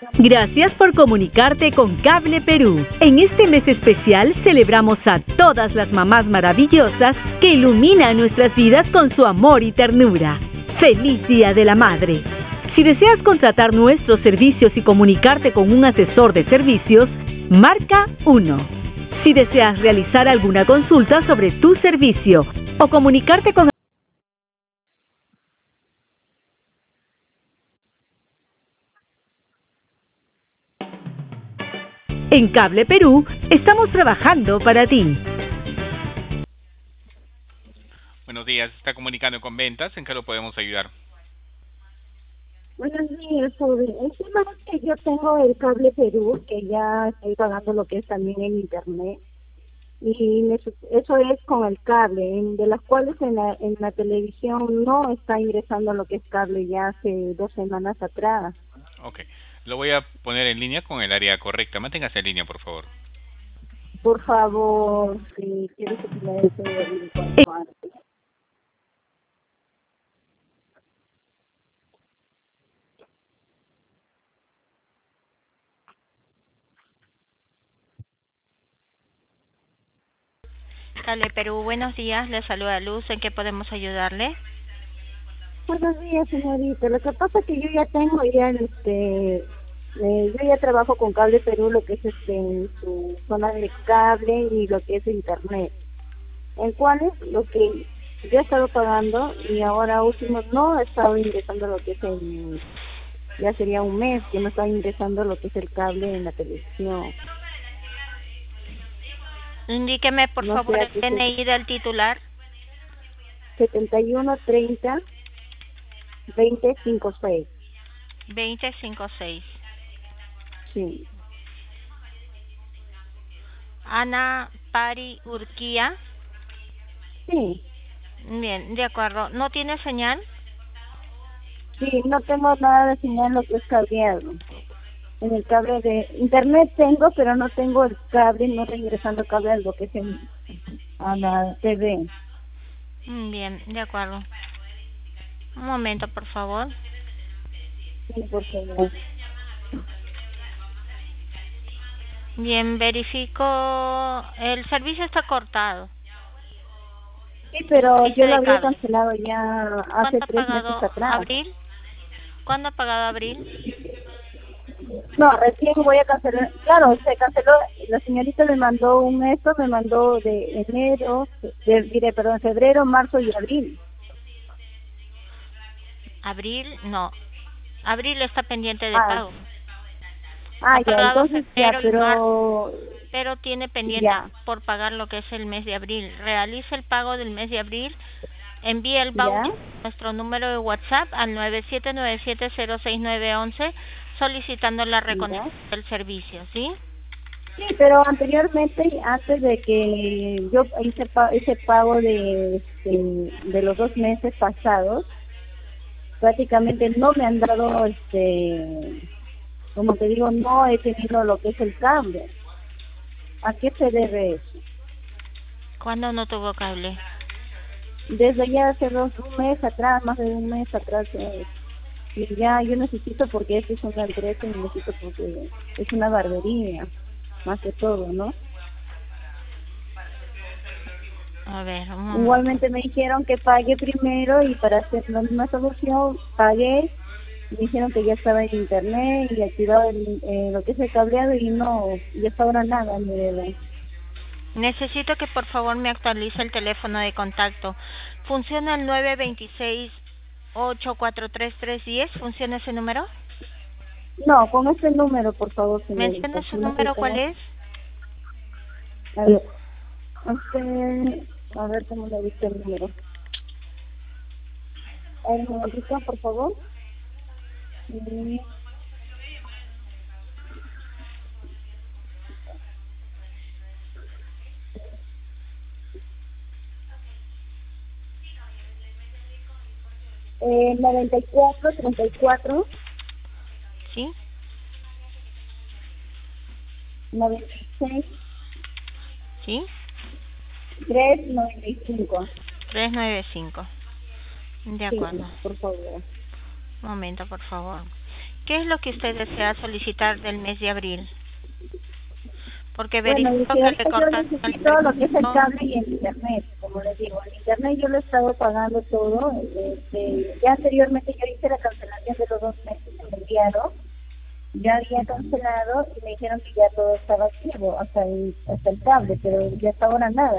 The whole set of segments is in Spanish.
Gracias por comunicarte con Cable Perú. En este mes especial celebramos a todas las mamás maravillosas que iluminan nuestras vidas con su amor y ternura. ¡Feliz Día de la Madre! Si deseas contratar nuestros servicios y comunicarte con un asesor de servicios, marca 1. Si deseas realizar alguna consulta sobre tu servicio o comunicarte con En Cable Perú, estamos trabajando para ti. Buenos días, está comunicando con ventas, ¿en qué lo podemos ayudar? Buenos días, joven. El tema es que yo tengo el Cable Perú, que ya estoy pagando lo que es también en internet, y eso es con el cable, de las cuales en la televisión no está ingresando lo que es cable ya hace 2 semanas atrás. Ok, lo voy a poner en línea con el área correcta. Manténgase en línea, por favor. Por favor, si quieres que me des cuanto antes. Cable Perú, buenos días, le saluda Luz, ¿en qué podemos ayudarle? Buenos días, señorita. Lo que pasa es que yo ya tengo yo ya trabajo con Cable Perú, lo que es en su zona de cable y lo que es internet. En cuáles lo que yo he estado pagando y ahora último no he estado ingresando lo que es ya sería un mes que no estaba ingresando lo que es el cable en la televisión. Indíqueme, por favor, el DNI del titular. 7130 2056. 2056. Sí. Ana Pari Urquía. Sí. Bien, de acuerdo. ¿No tiene señal? Sí, no tengo nada de señal lo que es cableado. En el cable de internet tengo, pero no tengo el cable, no estoy ingresando cable a lo que es a la TV. Bien, de acuerdo. Un momento, por favor. Sí, por favor. Bien, verifico. El servicio está cortado. Sí, pero yo lo había cancelado ya hace 3 meses atrás. ¿Abril? ¿Cuándo ha pagado abril? No, recién voy a cancelar. Claro, se canceló. La señorita me mandó me mandó de enero, febrero, marzo y abril. Abril, no. Abril está pendiente de pago. Ya, entonces ya, pero tiene pendiente por pagar lo que es el mes de abril. Realice el pago del mes de abril. Envíe el voucher a nuestro número de WhatsApp al 9797069911 solicitando la reconexión del servicio, ¿sí? Sí, pero anteriormente, antes de que yo hice pago de los 2 meses pasados, prácticamente no me han dado, como te digo, no he tenido lo que es el cable. ¿A qué se debe eso? ¿Cuándo no tuvo cable? Desde ya hace un mes atrás, más de un mes atrás. Y ya yo necesito, porque esto es una empresa y necesito porque es una barbería, más que todo, ¿no? A ver, igualmente me dijeron que pague primero y para hacer la misma solución pagué. Me dijeron que ya estaba en internet y activado lo que es el cableado y hasta ahora nada, mi bebé. Necesito que por favor me actualice el teléfono de contacto. ¿Funciona el 926-843-310? ¿Funciona ese número? No, con este número, por favor, señorita. ¿Menciona su número cuál es? A ver, a ver cómo le dice el número. A ver, un momentito, por favor. 9434. ¿Sí? 96. ¿Sí? 395. 395. De acuerdo. Sí, por favor. Un momento, por favor. ¿Qué es lo que usted desea solicitar del mes de abril? Porque Bueno, verifico yo que le cortaron necesito lo que es el cable y el internet, como les digo. El internet yo lo he estado pagando todo. Ya anteriormente yo hice la cancelación de los 2 meses que me enviaron. Ya había cancelado y me dijeron que ya todo estaba activo, hasta el cable, pero ya hasta ahora nada.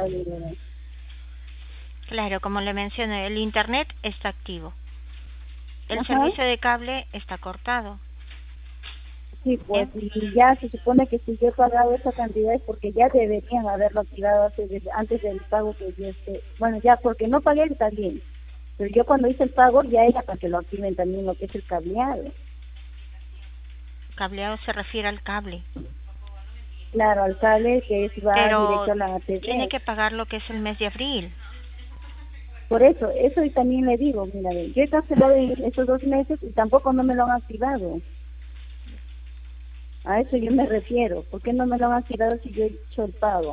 Claro, como le mencioné, el internet está activo. El Ajá. servicio de cable está cortado. Sí, pues, y ya se supone que si yo he pagado esa cantidad es porque ya deberían haberlo activado antes del pago que yo bueno, ya porque no pagué está bien, pero yo cuando hice el pago ya era para que lo activen también lo que es el cableado. Cableado se refiere al cable. Claro, al cable que va directo a la TV. Tiene que pagar lo que es el mes de abril. Por eso y también le digo, mira, yo he cancelado esos 2 meses y tampoco no me lo han activado. A eso yo me refiero. ¿Por qué no me lo han activado si yo he hecho el pago?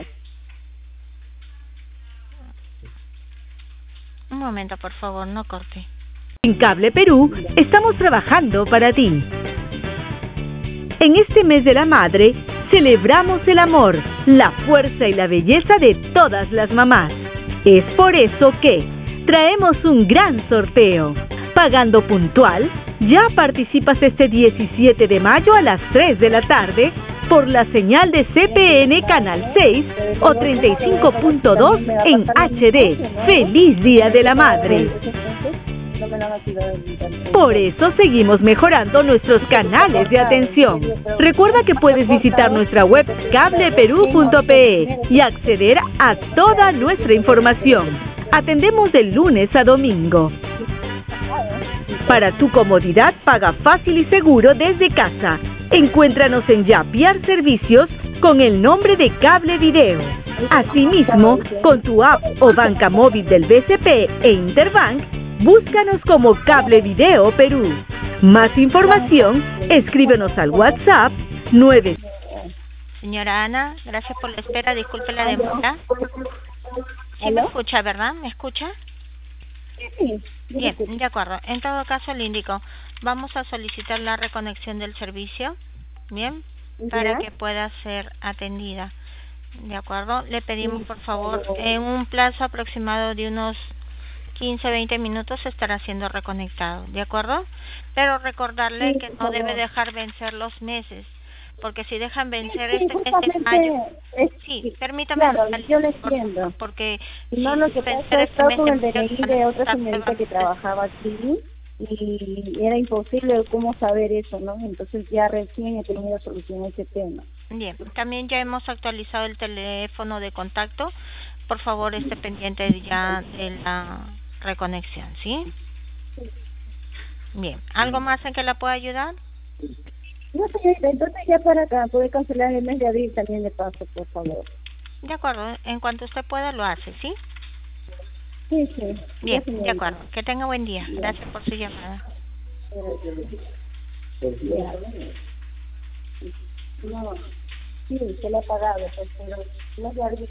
Un momento, por favor, no corte. En Cable Perú estamos trabajando para ti. En este mes de la madre, celebramos el amor, la fuerza y la belleza de todas las mamás. Es por eso que traemos un gran sorteo. Pagando puntual, ya participas este 17 de mayo a las 3 de la tarde por la señal de CPN Canal 6 o 35.2 en HD. ¡Feliz Día de la Madre! Por eso seguimos mejorando nuestros canales de atención. Recuerda que puedes visitar nuestra web cableperú.pe y acceder a toda nuestra información. Atendemos de lunes a domingo. Para tu comodidad, paga fácil y seguro desde casa. Encuéntranos en Yapiar Servicios con el nombre de Cable Video. Asimismo, con tu app o banca móvil del BCP e Interbank, búscanos como Cable Video Perú. Más información, escríbenos al WhatsApp 9. Señora Ana, gracias por la espera, disculpe la demora. ¿Sí me escucha, verdad? ¿Me escucha? Sí. Bien, de acuerdo. En todo caso, le indico, vamos a solicitar la reconexión del servicio, bien, para que pueda ser atendida. De acuerdo, le pedimos por favor, en un plazo aproximado de unos 15-20 minutos estará siendo reconectado, ¿de acuerdo? Pero recordarle que no debe dejar vencer los meses, porque si dejan vencer este mes de mayo, sí, permítame, claro, yo lo entiendo, porque no, lo que pasa es que con el DNI de otra señorita que trabajaba aquí y era imposible cómo saber eso, ¿no? Entonces ya recién he tenido solución a ese tema. Bien, también ya hemos actualizado el teléfono de contacto. Por favor, esté pendiente ya de la reconexión, ¿sí? Bien, ¿algo más en que la pueda ayudar? No, señorita, entonces ya para acá, puede cancelar el mes de abril también de paso, por favor. De acuerdo, en cuanto usted pueda lo hace, ¿sí? Sí, sí. Bien, de acuerdo. Que tenga buen día. Gracias por su llamada. No, sí, se le ha pagado, pues, pero no